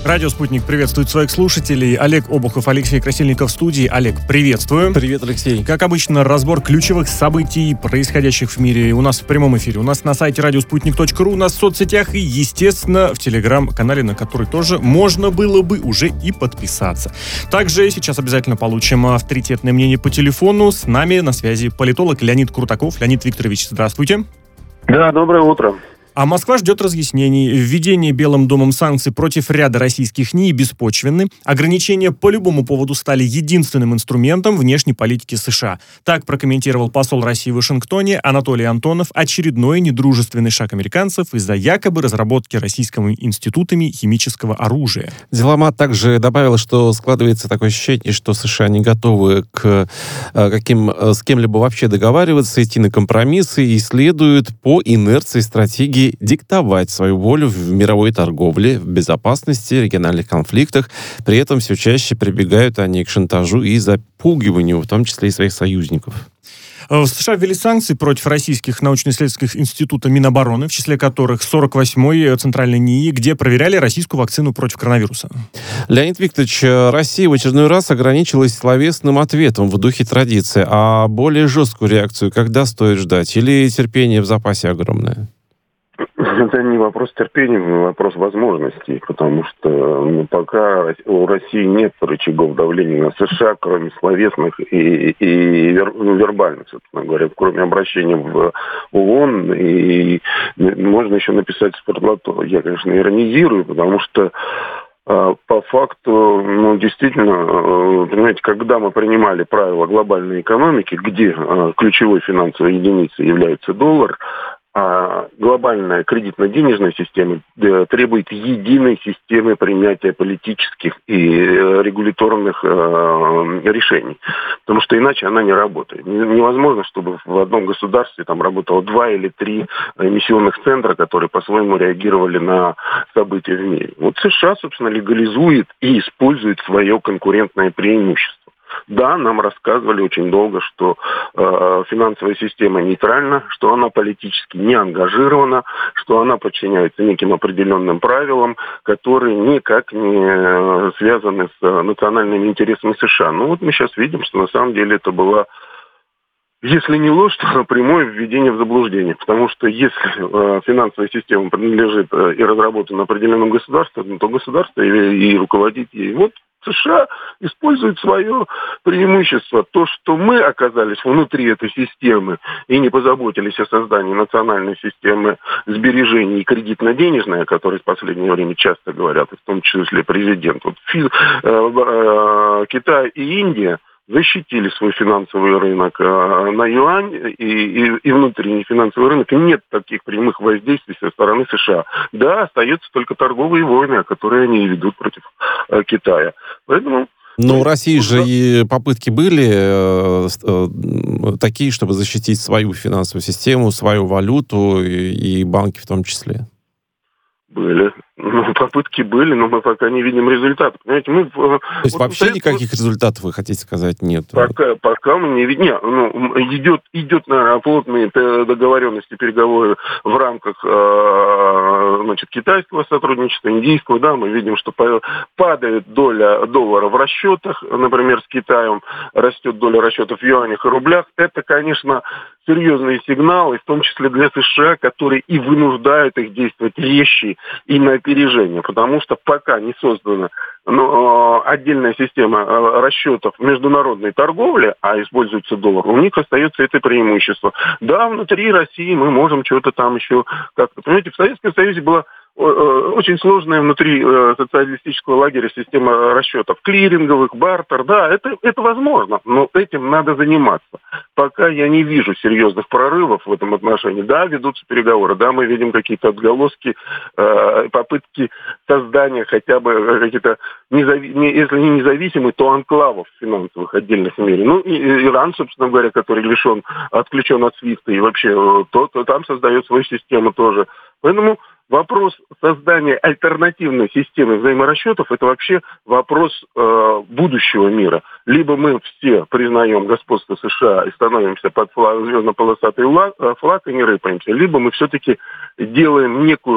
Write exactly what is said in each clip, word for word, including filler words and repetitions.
Радио «Спутник» приветствует своих слушателей. Олег Обухов, Алексей Красильников в студии. Олег, приветствую. Привет, Алексей. Как обычно, разбор ключевых событий, происходящих в мире, у нас в прямом эфире. У нас на сайте радиоспутник точка ру, у нас в соцсетях и, естественно, в телеграм-канале, на который тоже можно было бы уже и подписаться. Также сейчас обязательно получим авторитетное мнение по телефону. С нами на связи политолог Леонид Крутаков. Леонид Викторович, здравствуйте. Да, доброе утро. А Москва ждет разъяснений. Введение Белым домом санкций против ряда российских НИИ беспочвенны. Ограничения по любому поводу стали единственным инструментом внешней политики США. Так прокомментировал посол России в Вашингтоне Анатолий Антонов очередной недружественный шаг американцев из-за якобы разработки российскими институтами химического оружия. Дипломат также добавил, что складывается такое ощущение, что США не готовы к каким, с кем-либо вообще договариваться, идти на компромиссы и следуют по инерции стратегии диктовать свою волю в мировой торговле, в безопасности, региональных конфликтах. При этом все чаще прибегают они к шантажу и запугиванию, в том числе и своих союзников. В США ввели санкции против российских научно-исследовательских институтов Минобороны, в числе которых сорок восьмой Центральный НИИ, где проверяли российскую вакцину против коронавируса. Леонид Викторович, Россия в очередной раз ограничилась словесным ответом в духе традиции, а более жесткую реакцию когда стоит ждать? Или терпение в запасе огромное? Это не вопрос терпения, вопрос возможностей, потому что ну, пока у России нет рычагов давления на США, кроме словесных и, и вер, ну, вербальных, собственно говоря, кроме обращения в ООН, и можно еще написать спортлото. Я, конечно, иронизирую, потому что по факту, ну, действительно, понимаете, когда мы принимали правила глобальной экономики, где ключевой финансовой единицей является доллар, а глобальная кредитно-денежная система требует единой системы принятия политических и регуляторных решений. Потому что иначе она не работает. Невозможно, чтобы в одном государстве там работало два или три эмиссионных центра, которые по-своему реагировали на события в мире. Вот США, собственно, легализует и использует свое конкурентное преимущество. Да, нам рассказывали очень долго, что э, финансовая система нейтральна, что она политически не ангажирована, что она подчиняется неким определенным правилам, которые никак не связаны с национальными интересами США. Ну вот мы сейчас видим, что на самом деле это была, если не ложь, то прямое введение в заблуждение. Потому что если э, финансовая система принадлежит э, и разработана определенным государством, то государство и, и руководит ей. Вот США используют свое преимущество. То, что мы оказались внутри этой системы и не позаботились о создании национальной системы сбережений и кредитно-денежной, о которой в последнее время часто говорят, в том числе президент. Вот фи, э, э, Китай и Индия защитили свой финансовый рынок э, на юань и, и, и внутренний финансовый рынок. Нет таких прямых воздействий со стороны США. Да, остаются только торговые войны, которые они ведут против э, Китая. Поэтому... Но у России же и попытки были э, э, такие, чтобы защитить свою финансовую систему, свою валюту и, и банки в том числе. Были. Ну, попытки были, но мы пока не видим результатов. Понимаете, мы... То есть вот вообще это... никаких результатов, вы хотите сказать, нет? Пока, пока мы не видим. Ну, идет, идет, наверное, плотные договоренности, переговоры в рамках значит, китайского сотрудничества, индийского. Да, мы видим, что падает доля доллара в расчетах, например, с Китаем, растет доля расчетов в юанях и рублях. Это, конечно, серьезные сигналы, в том числе для США, которые и вынуждают их действовать резче и на опережение, потому что пока не создана ну, отдельная система расчетов международной торговли, а используется доллар, у них остается это преимущество. Да, внутри России мы можем что-то там еще как-то... Понимаете, в Советском Союзе была очень сложная внутри э, социалистического лагеря система расчетов. Клиринговых, бартер, да, это, это возможно, но этим надо заниматься. Пока я не вижу серьезных прорывов в этом отношении. Да, ведутся переговоры, да, мы видим какие-то отголоски, э, попытки создания хотя бы какие-то, незави- не, если не независимых, то анклавов финансовых отдельных в мире. Ну, и Иран, собственно говоря, который лишен, отключен от свифта и вообще, то, то там создает свою систему тоже. Поэтому вопрос создания альтернативной системы взаиморасчетов – это вообще вопрос э, будущего мира. Либо мы все признаем господство США и становимся под флаг, звездно-полосатый флаг, флаг и не рыпаемся, либо мы все-таки делаем некую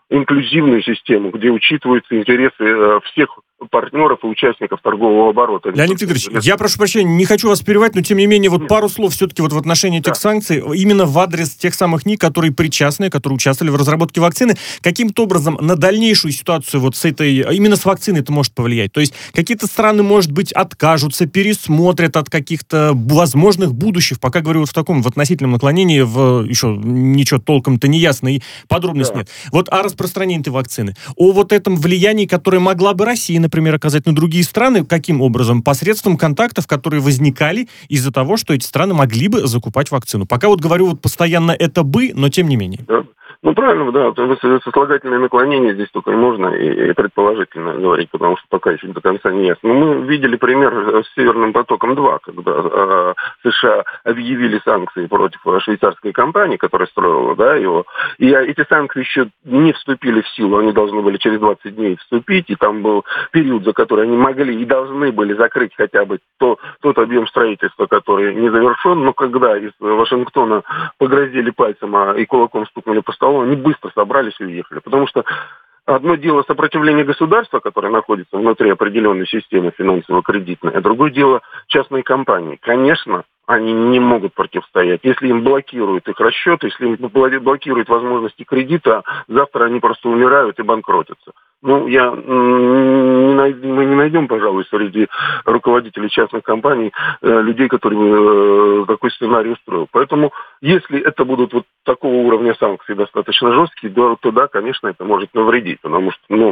инклюзивную систему, где учитываются интересы всех партнеров и участников торгового оборота. Леонид Игоревич, я прошу прощения, не хочу вас перебивать, но тем не менее, вот Нет. пару слов все-таки вот в отношении этих да. санкций, именно в адрес тех самых НИИ, которые причастны, которые участвовали в разработке вакцины, каким-то образом на дальнейшую ситуацию вот с этой, именно с вакциной это может повлиять? То есть какие-то страны, может быть, откажутся, пересмотрят от каких-то возможных будущих, пока говорю вот в таком в относительном наклонении, в, еще ничего толком-то не ясно и подробностей да. нет. Вот о распространении этой вакцины, о вот этом влиянии, которое могла бы Россия, например, оказать на другие страны, каким образом? Посредством контактов, которые возникали из-за того, что эти страны могли бы закупать вакцину. Пока вот говорю вот постоянно это бы, но тем не менее. Да. Ну, правильно, да. Сослагательное наклонение здесь только можно и предположительно говорить, потому что пока еще до конца не ясно. Но мы видели пример с «Северным потоком-два», когда э, США объявили санкции против швейцарской компании, которая строила да, его. И эти санкции еще не вступили в силу, они должны были через двадцать дней вступить, и там был период, за который они могли и должны были закрыть хотя бы то, тот объем строительства, который не завершен. Но когда из Вашингтона погрозили пальцем и кулаком стукнули по столу, они быстро собрались и уехали. Потому что одно дело сопротивление государства, которое находится внутри определенной системы финансово-кредитной, а другое дело частные компании. Конечно, они не могут противостоять. Если им блокируют их расчеты, если им блокируют возможности кредита, завтра они просто умирают и банкротятся. Ну, я не найду, мы не найдем, пожалуй, среди руководителей частных компаний э, людей, которые э, такой сценарий устроил. Поэтому, если это будут вот такого уровня санкций достаточно жесткие, то, то да, конечно, это может навредить, потому что, ну,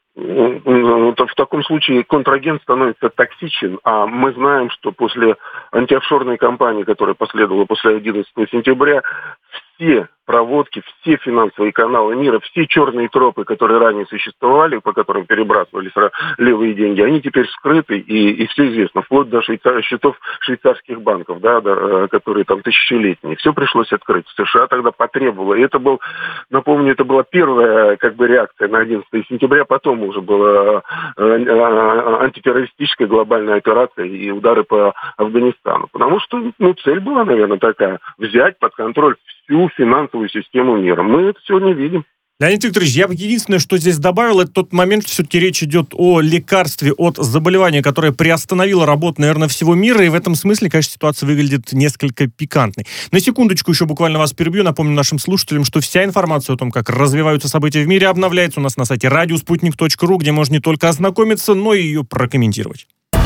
в таком случае контрагент становится токсичен, а мы знаем, что после антиофшорной кампании, которая последовала после одиннадцатого сентября, все проводки, все финансовые каналы мира, все черные тропы, которые ранее существовали, по которым перебрасывались левые деньги, они теперь скрыты, и, и все известно, вплоть до швейцар... счетов швейцарских банков, да, да, которые там тысячелетние. Все пришлось открыть. США тогда потребовало. И это был, напомню, это была первая как бы реакция на одиннадцатого сентября, потом уже была антитеррористическая глобальная операция и удары по Афганистану. Потому что, ну, цель была, наверное, такая, взять под контроль всю финансовую систему мира. Мы это сегодня видим. Леонид Викторович, я бы единственное, что здесь добавил, это тот момент, что все-таки речь идет о лекарстве от заболевания, которое приостановило работу, наверное, всего мира, и в этом смысле, конечно, ситуация выглядит несколько пикантной. На секундочку еще буквально вас перебью, напомню нашим слушателям, что вся информация о том, как развиваются события в мире, обновляется у нас на сайте радиоспутник точка ру, где можно не только ознакомиться, но и ее прокомментировать.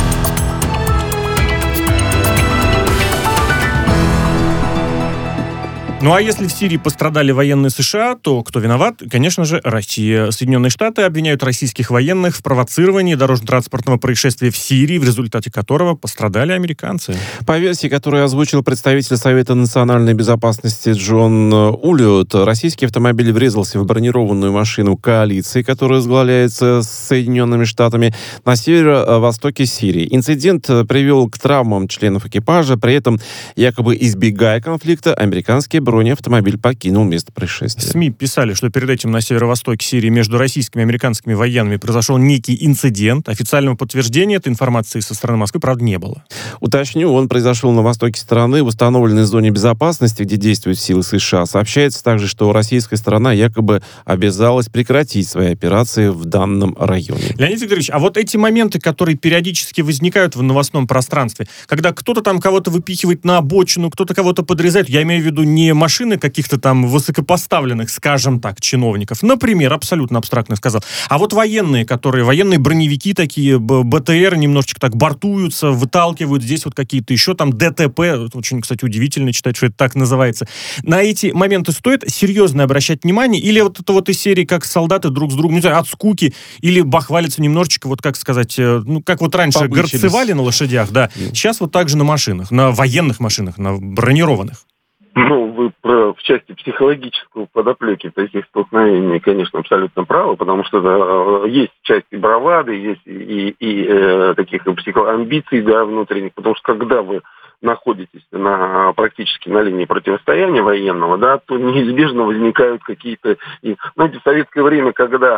Ну а если в Сирии пострадали военные США, то кто виноват? Конечно же, Россия. Соединенные Штаты обвиняют российских военных в провоцировании дорожно-транспортного происшествия в Сирии, в результате которого пострадали американцы. По версии, которую озвучил представитель Совета национальной безопасности Джон Улиот, российский автомобиль врезался в бронированную машину коалиции, которая возглавляется Соединенными Штатами, на северо-востоке Сирии. Инцидент привел к травмам членов экипажа, при этом, якобы избегая конфликта, американские бронеавтомобиль покинул место происшествия. СМИ писали, что перед этим на северо-востоке Сирии между российскими и американскими военными произошел некий инцидент. Официального подтверждения этой информации со стороны Москвы, правда, не было. Уточню, он произошел на востоке страны, в установленной зоне безопасности, где действуют силы США. Сообщается также, что российская сторона якобы обязалась прекратить свои операции в данном районе. Леонид Викторович, а вот эти моменты, которые периодически возникают в новостном пространстве, когда кто-то там кого-то выпихивает на обочину, кто-то кого-то подрезает, я имею в виду не машины каких-то там высокопоставленных, скажем так, чиновников, например, абсолютно абстрактно сказал, а вот военные, которые, военные броневики такие, БТР немножечко так бортуются, выталкивают, здесь вот какие-то еще там ДТП, очень, кстати, удивительно читать, что это так называется. На эти моменты стоит серьезно обращать внимание, или вот это вот из серии, как солдаты друг с другом, не знаю, от скуки, или бахвалятся немножечко, вот как сказать, ну, как вот раньше Побычились. Горцевали на лошадях, да, сейчас вот так же на машинах, на военных машинах, на бронированных. Ну, вы про, в части психологического подоплеки таких столкновений, конечно, абсолютно правы, потому что да, есть часть и бравады, есть и, и, и э, таких психоамбиций, да, внутренних, потому что когда вы находитесь на, практически на линии противостояния военного, да, то неизбежно возникают какие-то... Знаете, в советское время, когда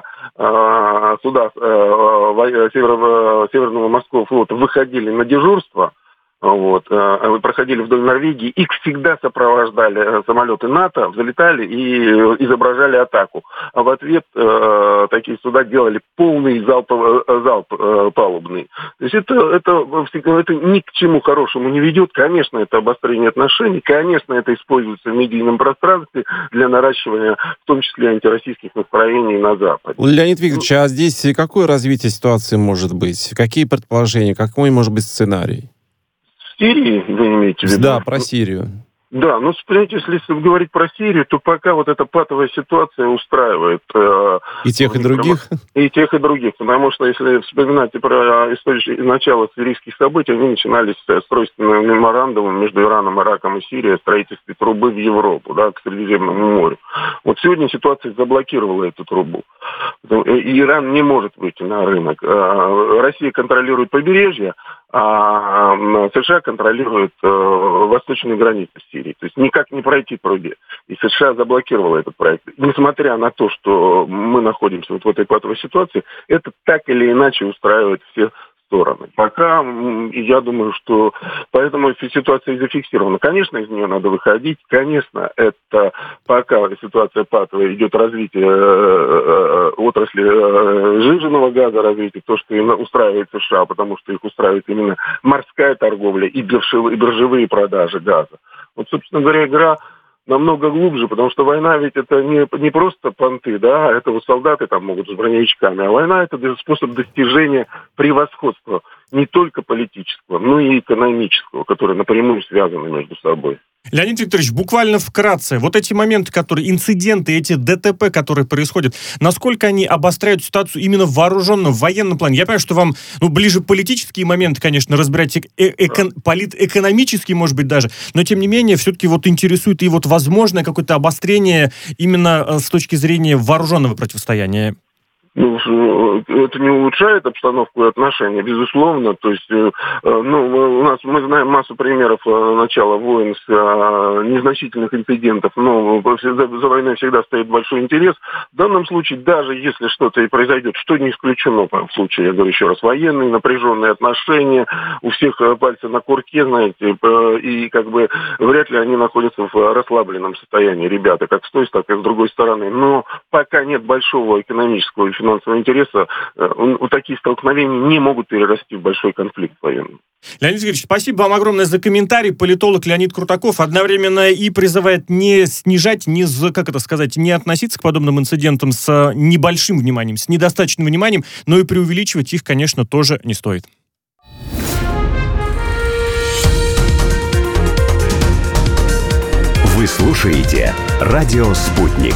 э, суда э, Северного, Северного морского флота выходили на дежурство, Вот, проходили вдоль Норвегии, их всегда сопровождали самолеты НАТО, взлетали и изображали атаку. А в ответ э, такие суда делали полный залп, залп э, палубный. То есть это, это, это ни к чему хорошему не ведет. Конечно, это обострение отношений, конечно, это используется в медийном пространстве для наращивания, в том числе, антироссийских настроений на Западе. Леонид Викторович, а здесь какое развитие ситуации может быть? Какие предположения? Какой может быть сценарий? Сирии, вы имеете в виду? Да, про Сирию. Да, ну, понимаете, если говорить про Сирию, то пока вот эта патовая ситуация устраивает. Э, и тех, и других? И тех, и других. Потому что, если вспоминать про историю начала сирийских событий, они начинались с тройственного меморандума между Ираном, Ираком и Сирией о строительстве трубы в Европу, да, к Средиземному морю. Вот сегодня ситуация заблокировала эту трубу. И Иран не может выйти на рынок. Россия контролирует побережье, а США контролирует э, восточную границу Сирии. То есть никак не пройти трубе. И США заблокировала этот проект. Несмотря на то, что мы находимся вот в этой патовой ситуации, это так или иначе устраивает все стороны. Пока, я думаю, что поэтому ситуация и зафиксирована. Конечно, из нее надо выходить. Конечно, это пока ситуация патовая, идет развитие э, отрасли э, жиженного газа, развитие, то, что им устраивает США, потому что их устраивает именно морская торговля и биржевые, и биржевые продажи газа. Вот, собственно говоря, игра намного глубже, потому что война ведь это не, не просто понты, да, это вот солдаты там могут с броневичками, а война это способ достижения превосходства не только политического, но и экономического, которые напрямую связаны между собой. Леонид Викторович, буквально вкратце, вот эти моменты, которые, инциденты, эти ДТП, которые происходят, насколько они обостряют ситуацию именно в вооруженном, в военном плане? Я понимаю, что вам ну, ближе политические моменты, конечно, разбирать, э- эко- политэкономические, может быть, даже, но, тем не менее, все-таки вот интересует и вот возможное какое-то обострение именно с точки зрения вооруженного противостояния. Ну, это не улучшает обстановку и отношения, безусловно. То есть, ну, у нас мы знаем массу примеров начала войн с незначительных инцидентов, но за войной всегда стоит большой интерес. В данном случае, даже если что-то и произойдет, что не исключено в случае, я говорю еще раз, военные напряженные отношения, у всех пальцы на курке, знаете, и как бы вряд ли они находятся в расслабленном состоянии, ребята, как с той, так и с другой стороны. Но пока нет большого экономического и финансового интереса, вот такие столкновения не могут перерасти в большой конфликт военный. Леонид Викторович, спасибо вам огромное за комментарий. Политолог Леонид Крутаков одновременно и призывает не снижать, не, как это сказать, не относиться к подобным инцидентам с небольшим вниманием, с недостаточным вниманием, но и преувеличивать их, конечно, тоже не стоит. Вы слушаете «Радио Спутник».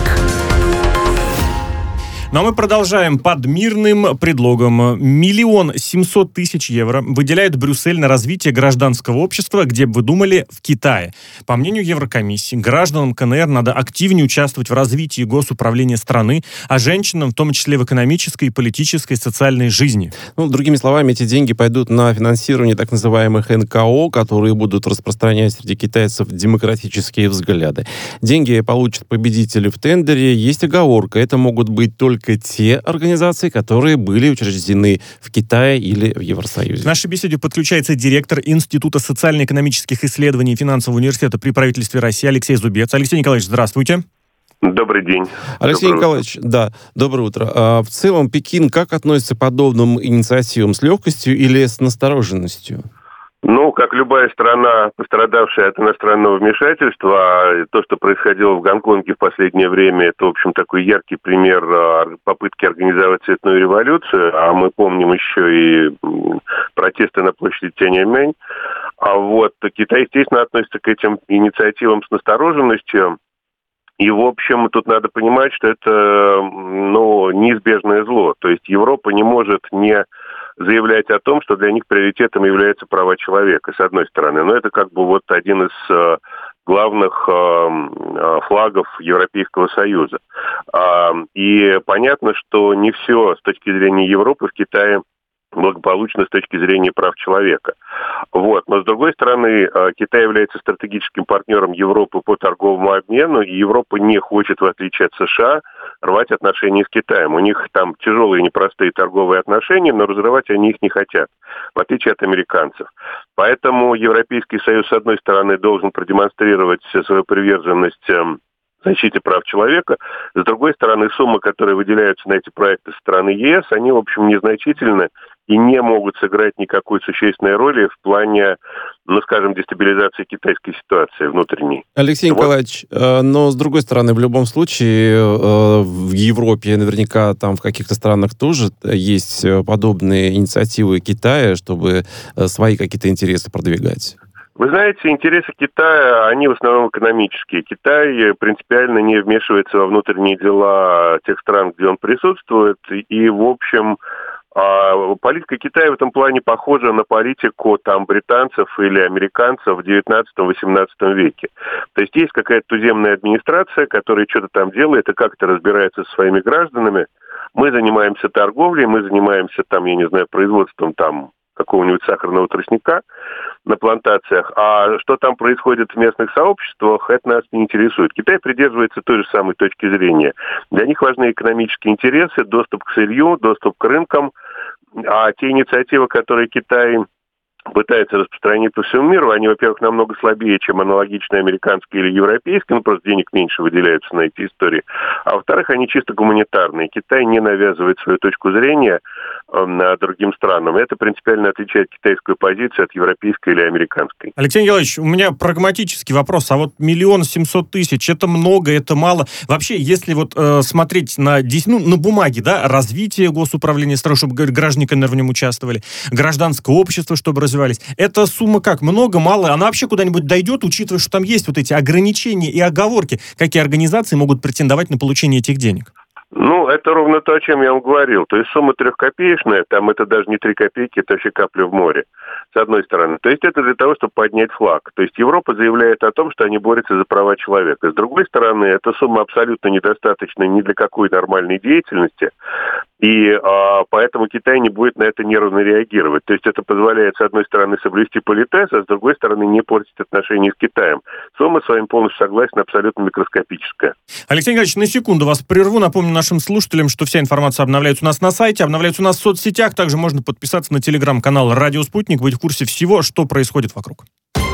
Ну а мы продолжаем. Под мирным предлогом миллион семьсот тысяч евро выделяет Брюссель на развитие гражданского общества, где бы вы думали, в Китае. По мнению Еврокомиссии, гражданам КНР надо активнее участвовать в развитии госуправления страны, а женщинам в том числе в экономической, политической, социальной жизни. Ну, другими словами, эти деньги пойдут на финансирование так называемых эн ка о, которые будут распространять среди китайцев демократические взгляды. Деньги получат победители в тендере. Есть оговорка. Это могут быть только те организации, которые были учреждены в Китае или в Евросоюзе. В нашей беседе подключается директор Института социально-экономических исследований и финансового университета при правительстве России Алексей Зубец. Алексей Николаевич, здравствуйте. Добрый день. Алексей доброе Николаевич, утро. да, доброе утро. А в целом Пекин как относится к подобным инициативам? С легкостью или с настороженностью? Ну, как любая страна, пострадавшая от иностранного вмешательства, то, что происходило в Гонконге в последнее время, это, в общем, такой яркий пример попытки организовать цветную революцию, а мы помним еще и протесты на площади Тяньаньмэнь. А вот Китай, естественно, относится к этим инициативам с настороженностью. И, в общем, тут надо понимать, что это, ну, неизбежное зло. То есть Европа не может не заявлять о том, что для них приоритетом являются права человека, с одной стороны. Но это как бы вот один из э, главных э, флагов Европейского Союза. Э, и понятно, что не все с точки зрения Европы в Китае благополучно с точки зрения прав человека. Вот. Но, с другой стороны, Китай является стратегическим партнером Европы по торговому обмену, и Европа не хочет, в отличие от США, рвать отношения с Китаем. У них там тяжелые, непростые торговые отношения, но разрывать они их не хотят, в отличие от американцев. Поэтому Европейский Союз, с одной стороны, должен продемонстрировать свою приверженность защите прав человека. С другой стороны, суммы, которые выделяются на эти проекты со стороны ЕС, они, в общем, незначительны и не могут сыграть никакой существенной роли в плане, ну, скажем, дестабилизации китайской ситуации внутренней. Алексей вот. Николаевич, но, с другой стороны, в любом случае, в Европе, наверняка, там в каких-то странах тоже есть подобные инициативы Китая, чтобы свои какие-то интересы продвигать. Вы знаете, интересы Китая, они в основном экономические. Китай принципиально не вмешивается во внутренние дела тех стран, где он присутствует. И, в общем, политика Китая в этом плане похожа на политику там британцев или американцев в девятнадцатом-восемнадцатом веке. То есть есть какая-то туземная администрация, которая что-то там делает и как-то разбирается со своими гражданами. Мы занимаемся торговлей, мы занимаемся там, я не знаю, производством там какого-нибудь сахарного тростника на плантациях, а что там происходит в местных сообществах, это нас не интересует. Китай придерживается той же самой точки зрения. Для них важны экономические интересы, доступ к сырью, доступ к рынкам, а те инициативы, которые Китай пытается распространить по всему миру, они, во-первых, намного слабее, чем аналогичные американские или европейские, ну, просто денег меньше выделяются на эти истории. А во-вторых, они чисто гуманитарные. Китай не навязывает свою точку зрения э, другим странам. Это принципиально отличает китайскую позицию от европейской или американской. Алексей Николаевич, у меня прагматический вопрос. А вот миллион семьсот тысяч, это много, это мало? Вообще, если вот э, смотреть на, ну, на бумаге, да, развитие госуправления страны, чтобы граждане, конечно, в нем участвовали, гражданское общество, чтобы развивались, эта сумма как? Много, мало? Она вообще куда-нибудь дойдет, учитывая, что там есть вот эти ограничения и оговорки? Какие организации могут претендовать на получение этих денег? Ну, это ровно то, о чем я вам говорил. То есть сумма трехкопеечная, там это даже не три копейки, это вообще капля в море, с одной стороны. То есть это для того, чтобы поднять флаг. То есть Европа заявляет о том, что они борются за права человека. С другой стороны, эта сумма абсолютно недостаточна ни для какой нормальной деятельности, и а, поэтому Китай не будет на это нервно реагировать. То есть это позволяет, с одной стороны, соблюсти политез, а с другой стороны, не портить отношения с Китаем. Сумма, с вами полностью согласен, абсолютно микроскопическая. Алексей Николаевич, на секунду вас прерву. Напомню нашим слушателям, что вся информация обновляется у нас на сайте, обновляется у нас в соцсетях. Также можно подписаться на телеграм-канал «Радио Спутник», быть в курсе всего, что происходит вокруг.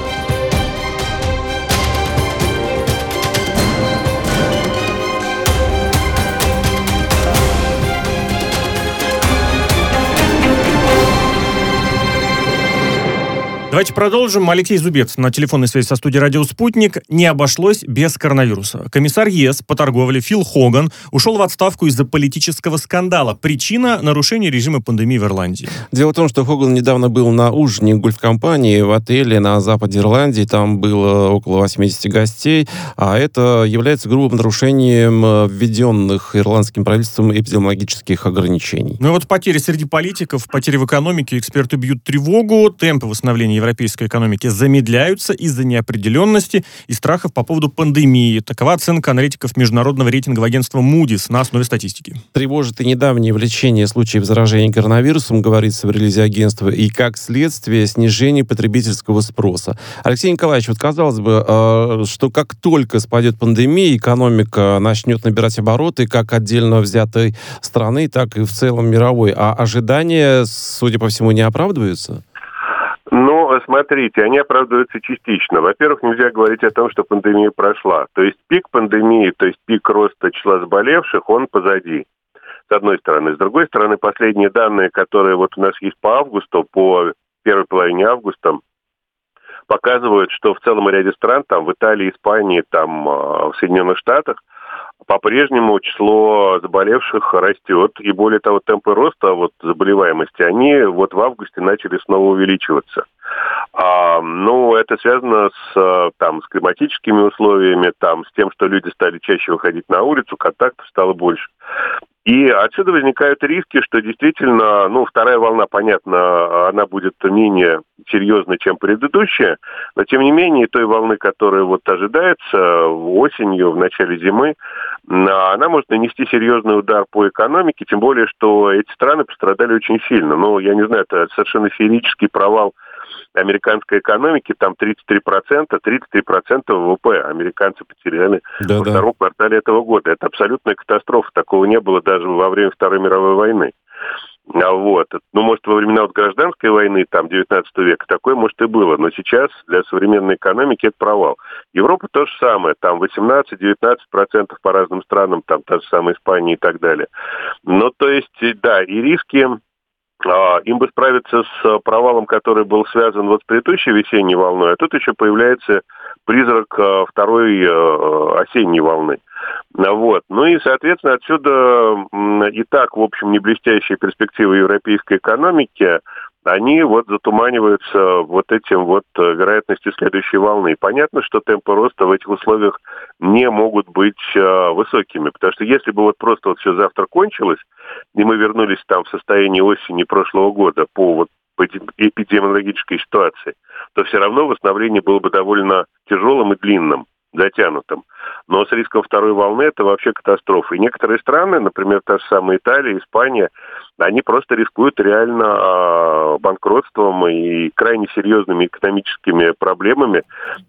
Давайте продолжим. Алексей Зубец на телефонной связи со студией «Радио Спутник». Не обошлось без коронавируса. Комиссар ЕС по торговле Фил Хоган ушел в отставку из-за политического скандала. Причина – нарушение режима пандемии в Ирландии. Дело в том, что Хоган недавно был на ужине гольф-компании в отеле на западе Ирландии. Там было около восемьдесят гостей. А это является грубым нарушением введенных ирландским правительством эпидемиологических ограничений. Ну и вот потери среди политиков, потери в экономике, эксперты бьют тревогу. Темпы восстановления европейской экономики замедляются из-за неопределенности и страхов по поводу пандемии. Такова оценка аналитиков международного рейтингового агентства Moody's на основе статистики. Тревожит и недавнее влечение случаев заражения коронавирусом, говорится в релизе агентства, и как следствие снижение потребительского спроса. Алексей Николаевич, вот казалось бы, что как только спадет пандемия, экономика начнет набирать обороты как отдельно взятой страны, так и в целом мировой. А ожидания, судя по всему, не оправдываются? Ну, смотрите, они оправдываются частично. Во-первых, нельзя говорить о том, что пандемия прошла. То есть пик пандемии, то есть пик роста числа заболевших, он позади, с одной стороны. С другой стороны, последние данные, которые вот у нас есть по августу, по первой половине августа, показывают, что в целом ряде стран, там в Италии, Испании, там в Соединенных Штатах, по-прежнему число заболевших растет, и более того, темпы роста вот, заболеваемости, они вот в августе начали снова увеличиваться. А, ну, это связано с, там, с климатическими условиями, там, с тем, что люди стали чаще выходить на улицу, контактов стало больше. И отсюда возникают риски, что действительно, ну, вторая волна, понятно, она будет менее серьезной, чем предыдущая, но тем не менее той волны, которая вот ожидается осенью, в начале зимы, она может нанести серьезный удар по экономике, тем более, что эти страны пострадали очень сильно. Ну, я не знаю, это совершенно феерический провал американской экономики, там тридцать три процента, тридцать три процента ВВП американцы потеряли да, во да. втором квартале этого года. Это абсолютная катастрофа, такого не было даже во время Второй мировой войны. А вот. Ну, может, во времена вот гражданской войны, там, девятнадцатого века, такое, может, и было. Но сейчас для современной экономики это провал. Европа то же самое. Там восемнадцать-девятнадцать процентов по разным странам, там та же самая Испания и так далее. Ну, то есть, да, и риски... Им бы справиться с провалом, который был связан вот с предыдущей весенней волной, а тут еще появляется призрак второй осенней волны. Вот. Ну и, соответственно, отсюда и так, в общем, не блестящие перспективы европейской экономики, они вот затуманиваются вот этим вот вероятностью следующей волны. И понятно, что темпы роста в этих условиях не могут быть э, высокими, потому что если бы вот просто вот все завтра кончилось, и мы вернулись там в состояние осени прошлого года по вот по эпидемиологической ситуации, то все равно восстановление было бы довольно тяжелым и длинным, затянутым. Но с риском второй волны это вообще катастрофа. И некоторые страны, например, та же самая Италия, Испания, они просто рискуют реально банкротством и крайне серьезными экономическими проблемами,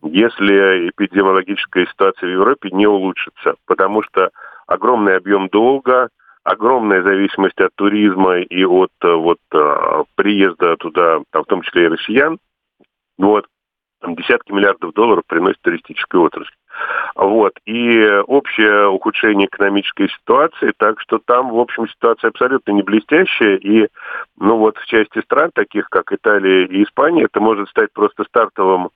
если эпидемиологическая ситуация в Европе не улучшится. Потому что огромный объем долга, огромная зависимость от туризма и от вот, приезда туда, там, в том числе и россиян, вот, там, десятки миллиардов долларов приносит туристическая отрасль. Вот. И общее ухудшение экономической ситуации, так что там, в общем, ситуация абсолютно не блестящая. И, ну вот, в части стран, таких как Италия и Испания, это может стать просто стартовым,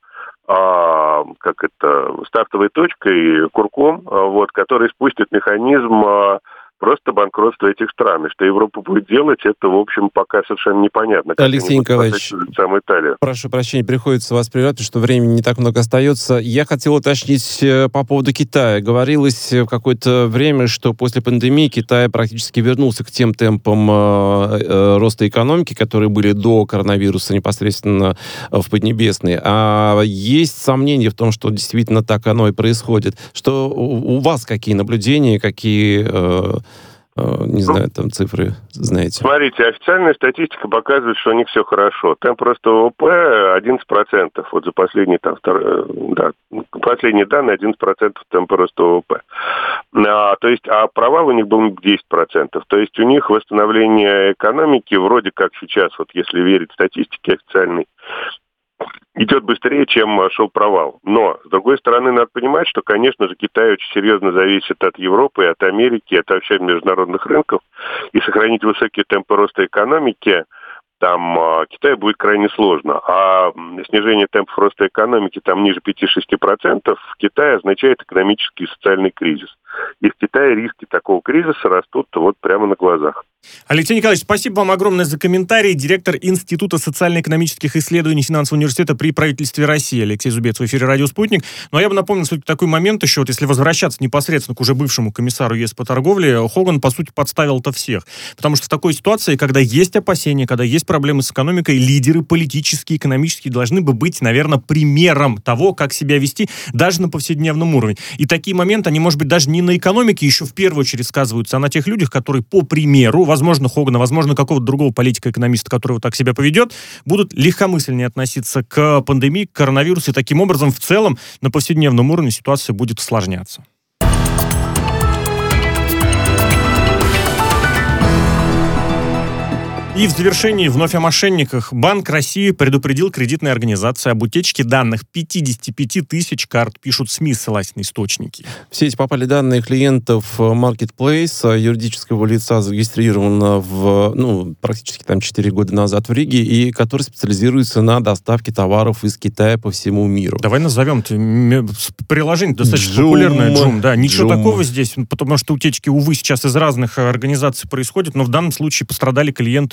а, как это, стартовой точкой, курком, а, вот, который спустит механизм а, просто банкротство этих стран. И что Европа будет делать, это, в общем, пока совершенно непонятно. Алексей Николаевич, прошу прощения, приходится вас прервать, потому что времени не так много остается. Я хотел уточнить по поводу Китая. Говорилось в какое-то время, что после пандемии Китай практически вернулся к тем темпам э, э, роста экономики, которые были до коронавируса непосредственно в Поднебесной. А есть сомнения в том, что действительно так оно и происходит. Что у, у вас какие наблюдения, какие... Э, не знаю, там цифры, знаете. Смотрите, официальная статистика показывает, что у них все хорошо. Темп роста ВВП одиннадцать процентов. Вот за последние, там, втор... да, последние данные одиннадцать процентов темпа роста ВВП. А, то есть, а провал у них был десять процентов. То есть у них восстановление экономики вроде как сейчас, вот если верить статистике официальной, идет быстрее, чем шел провал. Но, с другой стороны, надо понимать, что, конечно же, Китай очень серьезно зависит от Европы, от Америки, от вообще международных рынков. И сохранить высокие темпы роста экономики там Китаю будет крайне сложно. А снижение темпов роста экономики там ниже пять-шесть процентов в Китае означает экономический и социальный кризис. И в Китае риски такого кризиса растут вот прямо на глазах. Алексей Николаевич, спасибо вам огромное за комментарий. Директор Института социально-экономических исследований Финансового университета при правительстве России Алексей Зубец в эфире «Радио Спутник». Но я бы напомнил, все-таки такой момент еще, вот если возвращаться непосредственно к уже бывшему комиссару ЕС по торговле, Хоган, по сути, подставил-то всех. Потому что в такой ситуации, когда есть опасения, когда есть проблемы с экономикой, лидеры политические, экономические должны бы быть, наверное, примером того, как себя вести даже на повседневном уровне. И такие моменты, они, может быть, даже не на экономике еще в первую очередь сказываются, а на тех людях, которые, по примеру, возможно, Хогана, возможно, какого-то другого политика-экономиста, который вот так себя поведет, будут легкомысленнее относиться к пандемии, к коронавирусу, и таким образом в целом на повседневном уровне ситуация будет усложняться. И в завершении вновь о мошенниках. Банк России предупредил кредитные организации об утечке данных пятьдесят пять тысяч карт, пишут СМИ, ссылаясь на источники. В сеть попали данные клиентов Marketplace, юридического лица, зарегистрированного в, ну, практически там четыре года назад в Риге, и который специализируется на доставке товаров из Китая по всему миру. Давай назовем приложение достаточно Джум, популярное. Джум, да. Ничего Джум. такого здесь, потому что утечки, увы, сейчас из разных организаций происходят, но в данном случае пострадали клиенты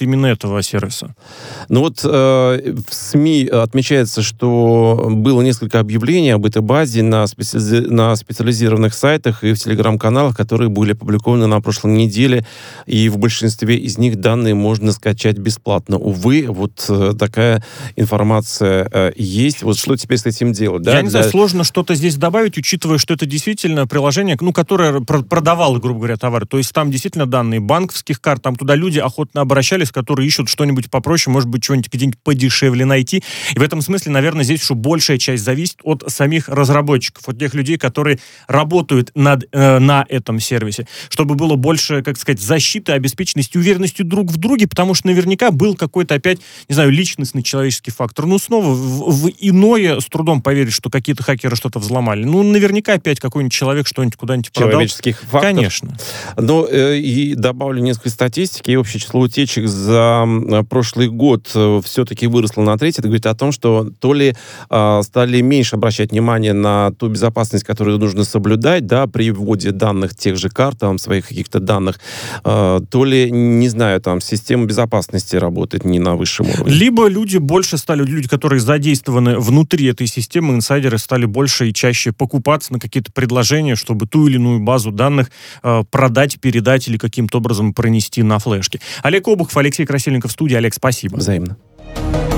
именно этого сервиса. Ну вот э, в СМИ отмечается, что было несколько объявлений об этой базе на, специализи... на специализированных сайтах и в телеграм-каналах, которые были опубликованы на прошлой неделе, и в большинстве из них данные можно скачать бесплатно. Увы, вот э, такая информация э, есть. Вот что теперь с этим делать? Да? Я не знаю, Для... сложно что-то здесь добавить, учитывая, что это действительно приложение, ну, которое продавало, грубо говоря, товары. То есть там действительно данные банковских карт, там туда люди охотно обращались, которые ищут что-нибудь попроще, может быть, что-нибудь где-нибудь подешевле найти. И в этом смысле, наверное, здесь еще большая часть зависит от самих разработчиков, от тех людей, которые работают над, э, на этом сервисе, чтобы было больше, как сказать, защиты, обеспеченности, уверенности друг в друге, потому что наверняка был какой-то опять, не знаю, личностный человеческий фактор. Ну, снова в, в иное с трудом поверить, что какие-то хакеры что-то взломали. Ну, наверняка опять какой-нибудь человек что-нибудь куда-нибудь продал. Человеческих факторов. Конечно. Но э, и добавлю несколько статистики. И общее число утечек за э, прошлый год э, все-таки выросло на треть. Это говорит о том, что то ли э, стали меньше обращать внимание на ту безопасность, которую нужно соблюдать, да, при вводе данных тех же карт, там, своих каких-то данных, э, то ли, не знаю, там, система безопасности работает не на высшем уровне. Либо люди больше стали, люди, которые задействованы внутри этой системы, инсайдеры стали больше и чаще покупаться на какие-то предложения, чтобы ту или иную базу данных э, продать, передать или каким-то образом пронести на флешке. Олег Обухов, Алексей Красильников в студии. Олег, спасибо. Взаимно.